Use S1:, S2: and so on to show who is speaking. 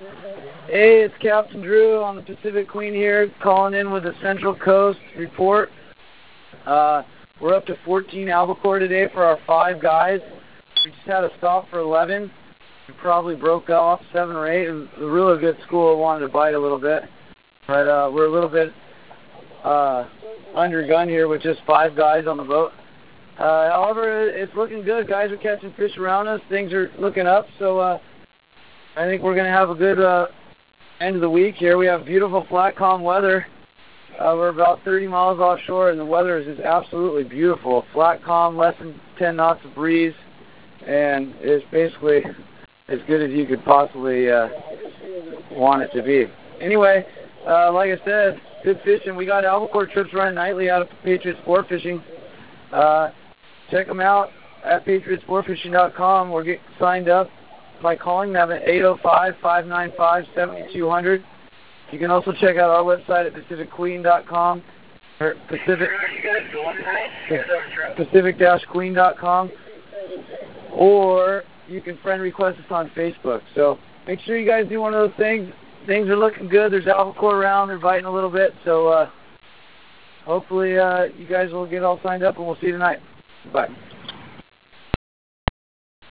S1: Hey, it's Captain Drew on the Pacific Queen here, calling in with a Central Coast report. We're up to 14 albacore today for our 5 guys. We just had a stop for 11. We probably broke off 7 or 8. It was a really good school. Wanted to bite a little bit. But we're a little bit undergun here with just 5 guys on the boat. However, it's looking good. Guys are catching fish around us. Things are looking up. So I think we're going to have a good end of the week here. We have beautiful flat calm weather. We're about 30 miles offshore, and the weather is just absolutely beautiful. Flat calm, less than 10 knots of breeze, and it's basically as good as you could possibly want it to be. Anyway, like I said, good fishing. We got albacore trips running nightly out of Patriot Sport Fishing. Check them out at patriotsportfishing.com or get signed up by calling them at 805-595-7200. You can also check out our website at pacificqueen.com or pacific-queen.com, or you can friend request us on Facebook. So make sure you guys do one of those things. Things are looking good. There's albacore around. They're biting a little bit. So hopefully you guys will get all signed up, and we'll see you tonight. Bye.